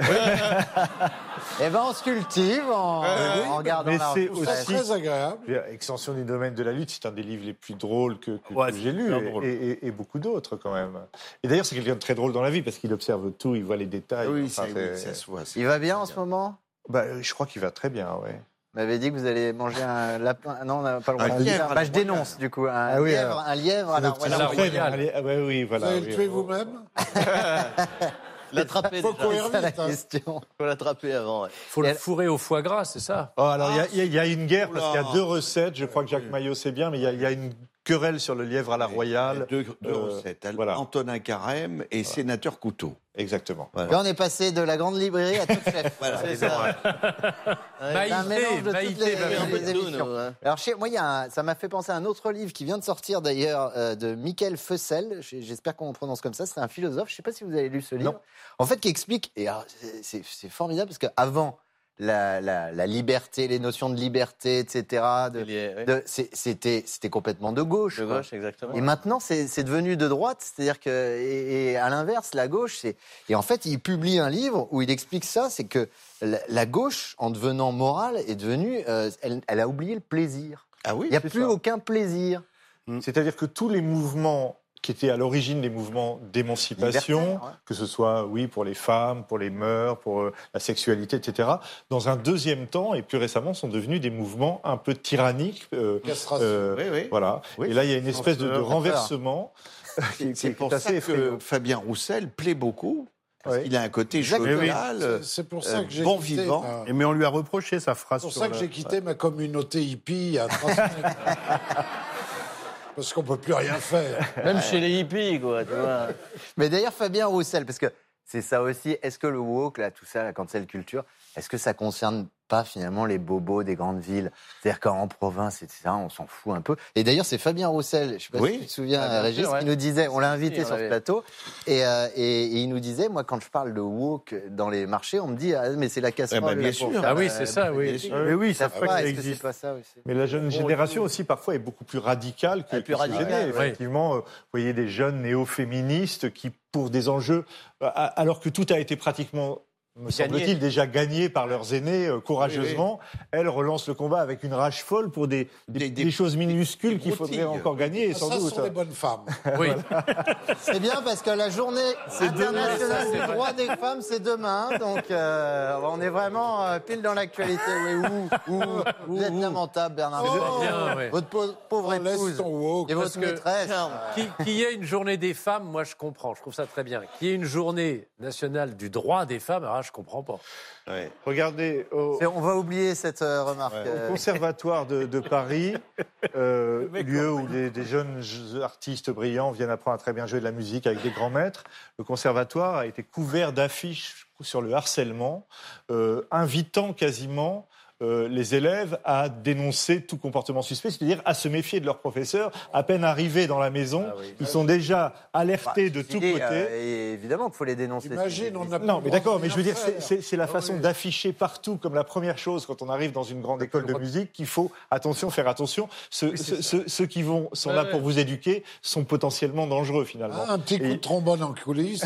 Speaker 1: Eh ben, on se cultive en regardant
Speaker 4: mais
Speaker 1: la
Speaker 4: c'est
Speaker 1: revue.
Speaker 4: aussi
Speaker 5: très agréable.
Speaker 4: Extension du domaine de la lutte, c'est un des livres les plus drôles que j'ai lu, et beaucoup d'autres quand même. Et d'ailleurs, c'est quelqu'un de très drôle dans la vie, parce qu'il observe tout, il voit les détails.
Speaker 7: Oui, ça se voit.
Speaker 1: Il va bien en ce moment ?
Speaker 4: Je crois qu'il va très bien, oui.
Speaker 1: Vous m'avez dit que vous allez manger un lapin. Non, on n'a pas le droit. Je dénonce, du coup. Un lièvre à la Royale.
Speaker 4: Oui, voilà.
Speaker 5: Vous allez le tuer vous-même ?
Speaker 3: L'attraper.
Speaker 5: Faut courir
Speaker 1: C'est la
Speaker 5: vite.
Speaker 1: question.
Speaker 3: Faut l'attraper avant.
Speaker 6: Faut le fourrer au foie gras, c'est ça ?
Speaker 4: Alors, il y a une guerre, parce qu'il y a 2 recettes. Je crois que Jacques Maillot sait bien, mais il y a une querelle sur le lièvre à la Royale.
Speaker 7: 2 recettes.
Speaker 4: Voilà.
Speaker 7: Antonin Carême et Sénateur Couteau.
Speaker 4: Exactement.
Speaker 1: Là, on est passé de la grande librairie à Top Chef.
Speaker 7: Voilà,
Speaker 3: C'est ça.
Speaker 1: Un mélange de toutes les émissions.
Speaker 3: Nous,
Speaker 1: Alors, moi, ça m'a fait penser à un autre livre qui vient de sortir d'ailleurs de Michael Fussell. J'espère qu'on le prononce comme ça. C'est un philosophe. Je ne sais pas si vous avez lu ce livre.
Speaker 4: Non.
Speaker 1: En fait, qui explique. Et alors, c'est formidable parce qu'avant la liberté, les notions de liberté, etc. C'était complètement de gauche.
Speaker 3: De gauche, exactement.
Speaker 1: Et maintenant, c'est devenu de droite. C'est-à-dire que, et à l'inverse, la gauche, et en fait, il publie un livre où il explique ça, c'est que la gauche, en devenant morale, est devenue, elle a oublié le plaisir.
Speaker 7: Ah oui,
Speaker 1: il n'y a plus aucun plaisir.
Speaker 4: C'est-à-dire que tous les mouvements qui était à l'origine des mouvements d'émancipation, que ce soit, pour les femmes, pour les mœurs, pour la sexualité, etc. Dans un deuxième temps, et plus récemment, sont devenus des mouvements un peu tyranniques. Voilà. Oui. Et là, il y a une espèce de renversement.
Speaker 7: C'est pour ça que Fabien Roussel plaît beaucoup. Parce qu'il a un côté jovial,
Speaker 5: c'est pour ça que j'ai
Speaker 7: bon
Speaker 5: quitté
Speaker 7: vivant.
Speaker 2: Mais on lui a reproché sa phrase.
Speaker 5: C'est pour ça que j'ai quitté ma communauté hippie il y a 3 semaines. Parce qu'on ne peut plus rien faire.
Speaker 3: Même chez les hippies, quoi, tu vois.
Speaker 1: Mais d'ailleurs, Fabien Roussel, parce que c'est ça aussi, est-ce que le woke, là, tout ça, la cancel culture, est-ce que ça concerne pas finalement les bobos des grandes villes? C'est-à-dire qu'en province, etc., on s'en fout un peu. Et d'ailleurs, c'est Fabien Roussel, je ne sais pas si tu te souviens, Régis, qui nous disait, on l'a invité sur ce plateau, et il nous disait, moi, quand je parle de woke dans les marchés, on me dit, mais c'est la casserole.
Speaker 7: Bien sûr.
Speaker 6: Ah oui, c'est ça, oui.
Speaker 4: Mais oui, ça
Speaker 1: pas que existe. Pas ça aussi.
Speaker 4: Mais la jeune génération aussi, parfois, est beaucoup plus radicale que
Speaker 3: plus radicale.
Speaker 4: Effectivement, vous voyez des jeunes néo-féministes qui, pour des enjeux, alors que tout a été pratiquement, me semble-t-il, déjà gagné par leurs aînés courageusement, elles relancent le combat avec une rage folle pour des choses minuscules qu'il faudrait encore gagner. Et sans doute.
Speaker 5: Ça sont les bonnes femmes.
Speaker 6: Oui.
Speaker 1: C'est bien parce que la journée internationale du droit des femmes, c'est demain. Donc, on est vraiment pile dans l'actualité. Vous êtes lamentable, Bernard. Votre pauvre épouse et votre maîtresse.
Speaker 6: Qu'il y ait une journée des femmes, moi je comprends, je trouve ça très bien. Qu'il y ait une journée nationale du droit des femmes, alors je comprends pas.
Speaker 4: Ouais. Regardez,
Speaker 1: on va oublier cette remarque.
Speaker 4: Au Conservatoire de Paris, lieu où des jeunes artistes brillants viennent apprendre à très bien jouer de la musique avec des grands maîtres, le Conservatoire a été couvert d'affiches sur le harcèlement, invitant quasiment les élèves à dénoncer tout comportement suspect, c'est-à-dire à se méfier de leurs professeurs. À peine arrivés dans la maison, ils sont déjà alertés de tous côtés.
Speaker 1: Et évidemment qu'il faut les dénoncer.
Speaker 5: Imagine, on a
Speaker 4: non, mais d'accord, mais je veux dire, c'est la façon d'afficher partout, comme la première chose quand on arrive dans une grande école de musique, qu'il faut faire attention. Ceux qui sont là pour vous éduquer sont potentiellement dangereux, finalement.
Speaker 5: Un petit coup de trombone en coulisses.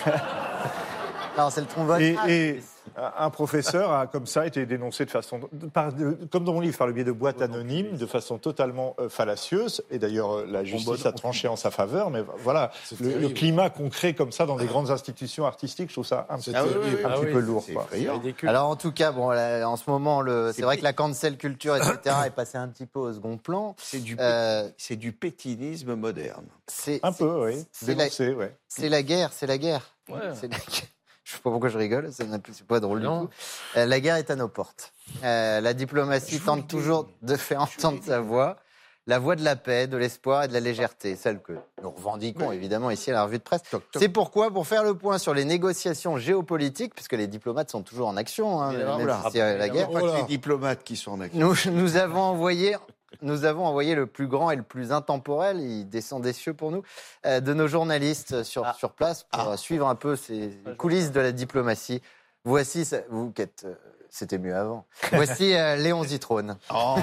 Speaker 1: Non, c'est le trombone.
Speaker 4: Et un professeur a comme ça été dénoncé comme dans mon livre, par le biais de boîtes anonymes, de façon totalement fallacieuse. Et d'ailleurs, la justice a tranché en sa faveur. Mais voilà, le climat qu'on crée comme ça dans des grandes institutions artistiques, je trouve ça un petit peu lourd.
Speaker 1: Alors en tout cas, en ce moment, c'est vrai que la cancel culture, etc., est passée un petit peu au second plan.
Speaker 7: C'est du pétinisme moderne.
Speaker 1: Un
Speaker 4: peu, oui.
Speaker 1: C'est la guerre. Ouais. Je ne sais pas pourquoi je rigole, c'est pas drôle du tout. La guerre est à nos portes. La diplomatie tente toujours de faire entendre sa voix, la voix de la paix, de l'espoir et de la légèreté, celle que nous revendiquons évidemment ici à la revue de presse. C'est pourquoi, pour faire le point sur les négociations géopolitiques, puisque les diplomates sont toujours en action, même si c'est la guerre.
Speaker 7: Pas que les diplomates qui sont en action.
Speaker 1: Nous avons envoyé le plus grand et le plus intemporel, il descend des cieux pour nous, de nos journalistes sur place pour suivre un peu ces coulisses de la diplomatie. Voici, c'était mieux avant. Voici Léon Zitrone. Oh.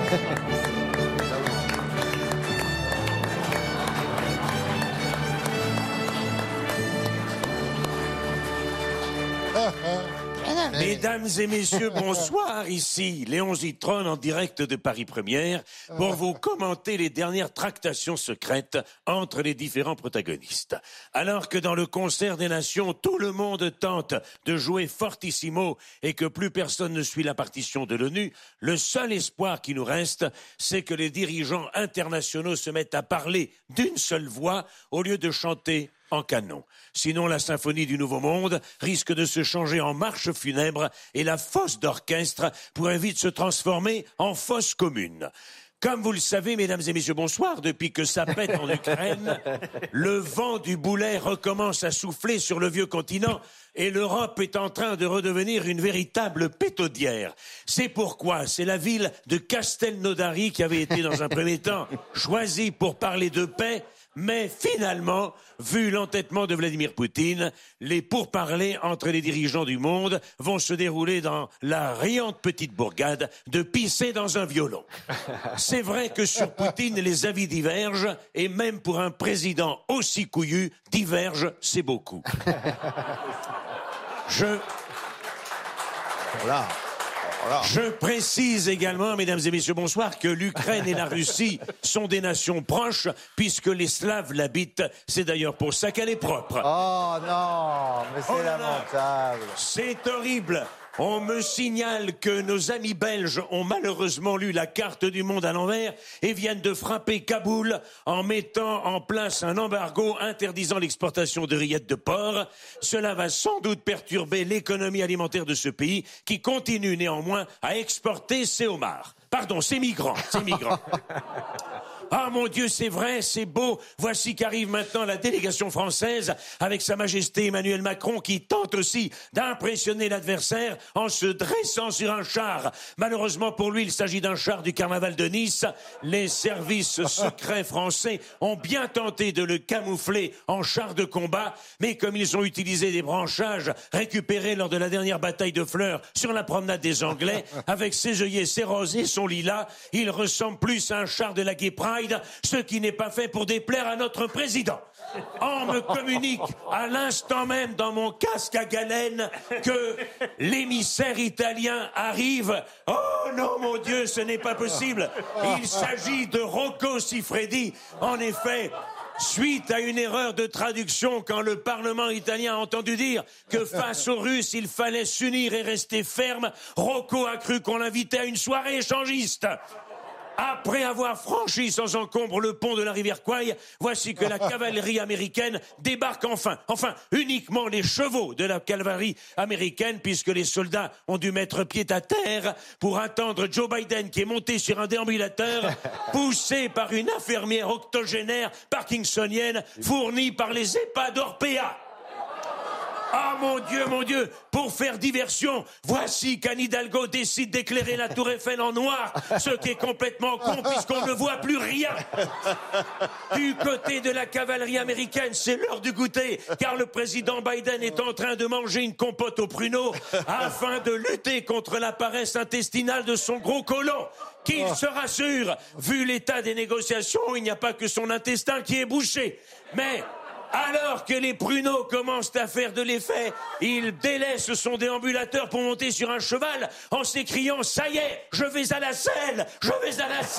Speaker 8: Mesdames et messieurs, bonsoir, ici Léon Zitrone en direct de Paris Première pour vous commenter les dernières tractations secrètes entre les différents protagonistes. Alors que dans le concert des nations, tout le monde tente de jouer fortissimo et que plus personne ne suit la partition de l'ONU, le seul espoir qui nous reste, c'est que les dirigeants internationaux se mettent à parler d'une seule voix au lieu de chanter en canon. Sinon, la symphonie du Nouveau Monde risque de se changer en marche funèbre et la fosse d'orchestre pourrait vite se transformer en fosse commune. Comme vous le savez, mesdames et messieurs, bonsoir, depuis que ça pète en Ukraine, le vent du boulet recommence à souffler sur le vieux continent et l'Europe est en train de redevenir une véritable pétaudière. C'est pourquoi c'est la ville de Castelnaudary qui avait été dans un premier temps choisie pour parler de paix. Mais finalement, vu l'entêtement de Vladimir Poutine, les pourparlers entre les dirigeants du monde vont se dérouler dans la riante petite bourgade de pisser dans un violon. C'est vrai que sur Poutine, les avis divergent, et même pour un président aussi couillu, divergent, c'est beaucoup.
Speaker 7: Voilà.
Speaker 8: Voilà. Je précise également, mesdames et messieurs, bonsoir, que l'Ukraine et la Russie sont des nations proches, puisque les Slaves l'habitent. C'est d'ailleurs pour ça qu'elle est propre.
Speaker 1: Oh non, mais c'est lamentable.
Speaker 8: C'est horrible. On me signale que nos amis belges ont malheureusement lu la carte du monde à l'envers et viennent de frapper Kaboul en mettant en place un embargo interdisant l'exportation de rillettes de porc. Cela va sans doute perturber l'économie alimentaire de ce pays qui continue néanmoins à exporter ses homards. Pardon, ses migrants. Ah mon Dieu, c'est vrai, c'est beau. Voici qu'arrive maintenant la délégation française avec Sa Majesté Emmanuel Macron qui tente aussi d'impressionner l'adversaire en se dressant sur un char. Malheureusement pour lui, il s'agit d'un char du carnaval de Nice. Les services secrets français ont bien tenté de le camoufler en char de combat, mais comme ils ont utilisé des branchages récupérés lors de la dernière bataille de fleurs sur la promenade des Anglais, avec ses œillets, ses roses et son lilas, il ressemble plus à un char de la Gay Pride, ce qui n'est pas fait pour déplaire à notre président. On me communique à l'instant même dans mon casque à galène que l'émissaire italien arrive. Oh non, mon Dieu, ce n'est pas possible. Il s'agit de Rocco Siffredi. En effet, suite à une erreur de traduction, quand le Parlement italien a entendu dire que face aux Russes, il fallait s'unir et rester ferme, Rocco a cru qu'on l'invitait à une soirée échangiste. Après avoir franchi sans encombre le pont de la rivière Kwai, voici que la cavalerie américaine débarque enfin. Enfin, uniquement les chevaux de la cavalerie américaine, puisque les soldats ont dû mettre pied à terre pour attendre Joe Biden qui est monté sur un déambulateur, poussé par une infirmière octogénaire parkinsonienne fournie par les EHPAD Orpea. Ah mon Dieu, pour faire diversion, voici qu'Anne Hidalgo décide d'éclairer la tour Eiffel en noir, ce qui est complètement con puisqu'on ne voit plus rien. Du côté de la cavalerie américaine, c'est l'heure du goûter, car le président Biden est en train de manger une compote aux pruneaux afin de lutter contre la paresse intestinale de son gros côlon. Qu'il se rassure, vu l'état des négociations, il n'y a pas que son intestin qui est bouché. Mais alors que les pruneaux commencent à faire de l'effet, il délaisse son déambulateur pour monter sur un cheval en s'écriant « Ça y est, je vais à la selle, je vais à la selle !»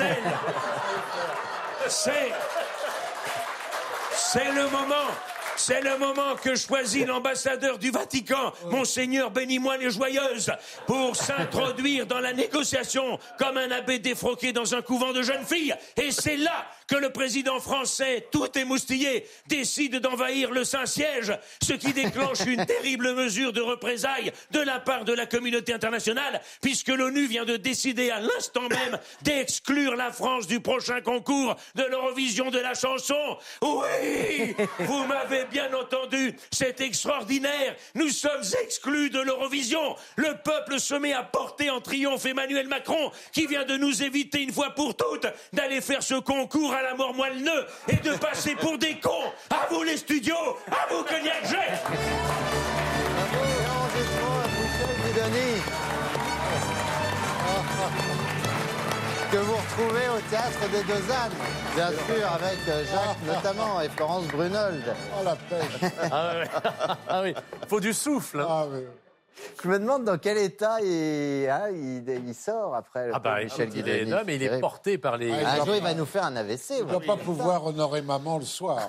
Speaker 8: C'est le moment que choisit l'ambassadeur du Vatican, Monseigneur Bénis-moi les Joyeuses, pour s'introduire dans la négociation comme un abbé défroqué dans un couvent de jeunes filles. Et c'est là que le président français, tout émoustillé, décide d'envahir le Saint-Siège, ce qui déclenche une terrible mesure de représailles de la part de la communauté internationale, puisque l'ONU vient de décider à l'instant même d'exclure la France du prochain concours de l'Eurovision de la chanson. Oui, vous m'avez bien entendu, c'est extraordinaire. Nous sommes exclus de l'Eurovision. Le peuple se met à porter en triomphe Emmanuel Macron, qui vient de nous éviter une fois pour toutes d'aller faire ce concours à la mort moelle-neu et de passer pour des cons. À vous les studios, à vous Cognac Jet.
Speaker 1: Que vous retrouvez au Théâtre des Deux Ânes, bien sûr, avec Jacques notamment et Florence Brunold.
Speaker 5: Oh la pêche.
Speaker 6: Ah oui, faut du souffle. Hein.
Speaker 5: Ah oui.
Speaker 1: Je me demande dans quel état il sort après Michel Guidoni.
Speaker 6: Non, mais il est porté par les...
Speaker 1: Un jour, il va nous faire un AVC.
Speaker 5: Il ne doit pas pouvoir honorer maman le soir.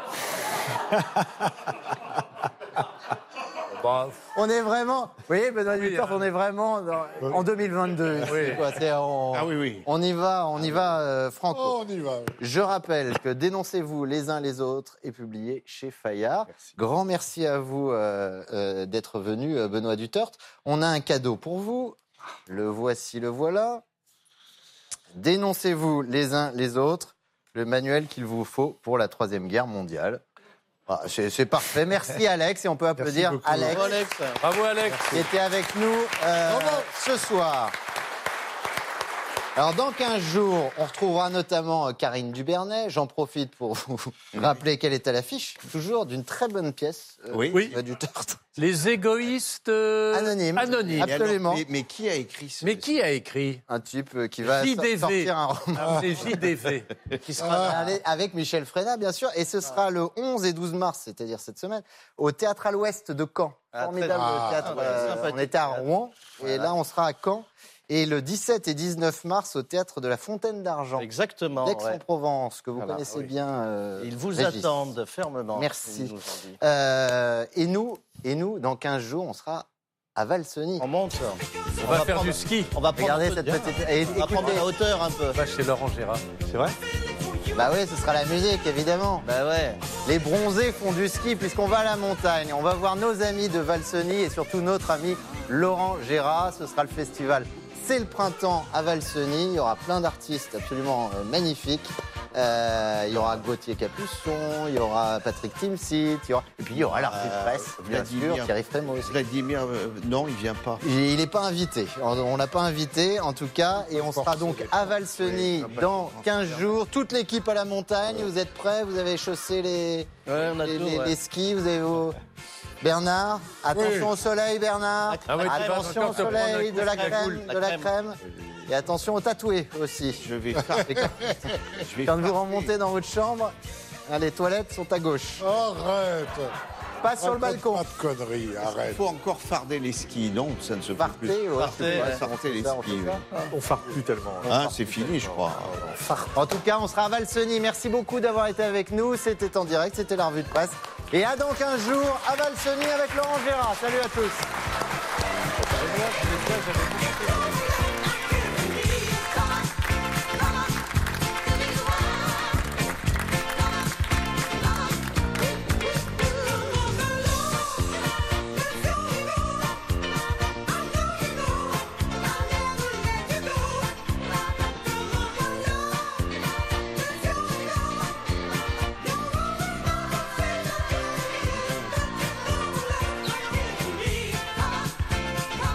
Speaker 1: On est vraiment... Vous voyez, Benoît Dutorf, on est vraiment en 2022.
Speaker 6: Oui.
Speaker 1: On y va, Franco.
Speaker 5: Oh, on y va.
Speaker 1: Je rappelle que Dénoncez-vous les uns les autres est publié chez Fayard. Merci. Grand merci à vous d'être venu, Benoît Dutorf. On a un cadeau pour vous. Le voici, le voilà. Dénoncez-vous les uns les autres, le manuel qu'il vous faut pour la Troisième Guerre mondiale. Ah, c'est parfait. Merci Alex et on peut applaudir Alex.
Speaker 6: Bravo Alex.
Speaker 1: Qui était avec nous ce soir. Alors, dans 15 jours, on retrouvera notamment Karine Dubernet. J'en profite pour vous rappeler quelle est à l'affiche, toujours d'une très bonne pièce du Tartre.
Speaker 6: Les égoïstes
Speaker 1: anonymes. Absolument.
Speaker 7: Mais qui a écrit ça?
Speaker 6: Mais qui a écrit?
Speaker 1: Un type qui va sortir un roman.
Speaker 6: C'est JDV.
Speaker 1: Qui sera avec Michel Frenat, bien sûr. Et ce sera le 11 et 12 mars, c'est-à-dire cette semaine, au Théâtre à l'Ouest de Caen. Formidable théâtre. On était à Rouen. Et là, on sera à Caen. Et le 17 et 19 mars au Théâtre de la Fontaine d'Argent.
Speaker 3: Exactement.
Speaker 1: d'Aix-en-Provence, que vous connaissez bien.
Speaker 3: Ils vous attendent fermement.
Speaker 1: Merci. Et nous, dans 15 jours, on sera à Valseny.
Speaker 3: On monte.
Speaker 6: On va faire du ski.
Speaker 3: On va prendre
Speaker 1: cette petite...
Speaker 3: On va prendre la hauteur un peu.
Speaker 6: On va chez Laurent Gérard.
Speaker 4: C'est vrai?
Speaker 1: Bah oui, ce sera la musique, évidemment.
Speaker 3: Bah ouais.
Speaker 1: Les bronzés font du ski puisqu'on va à la montagne. On va voir nos amis de Valseny et surtout notre ami Laurent Gérard. Ce sera le festival C'est le printemps à Valseny. Il y aura plein d'artistes absolument magnifiques. Il y aura Gauthier Capuçon, il y aura Patrick Timsit, et puis il y aura l'Artu de presse, bien sûr, Thierry Frémaux aussi.
Speaker 7: Vladimir, non, il vient pas.
Speaker 1: Il n'est pas invité. On l'a pas invité, en tout cas. Et on sera donc à Valseny dans 15 jours. Toute l'équipe à la montagne. Vous êtes prêts? Vous avez chaussé les skis? Vous avez vos... Bernard, attention au soleil, Bernard. Attention au soleil, de la crème. Et attention aux tatoués aussi.
Speaker 7: Je vais faire.
Speaker 1: Quand vous remontez dans votre chambre, les toilettes sont à gauche.
Speaker 5: Arrête.
Speaker 1: Pas sur le balcon.
Speaker 5: Pas de conneries, arrête.
Speaker 7: Il faut encore farder les skis, non? Ça ne se fait plus. Farder les skis.
Speaker 4: On farde plus tellement.
Speaker 7: C'est fini, je crois.
Speaker 1: En tout cas, on sera à Valseny. Merci beaucoup d'avoir été avec nous. C'était en direct, c'était la revue de presse. Et à dans 15 jours, à Valseny avec Laurent Gérard. Salut à tous.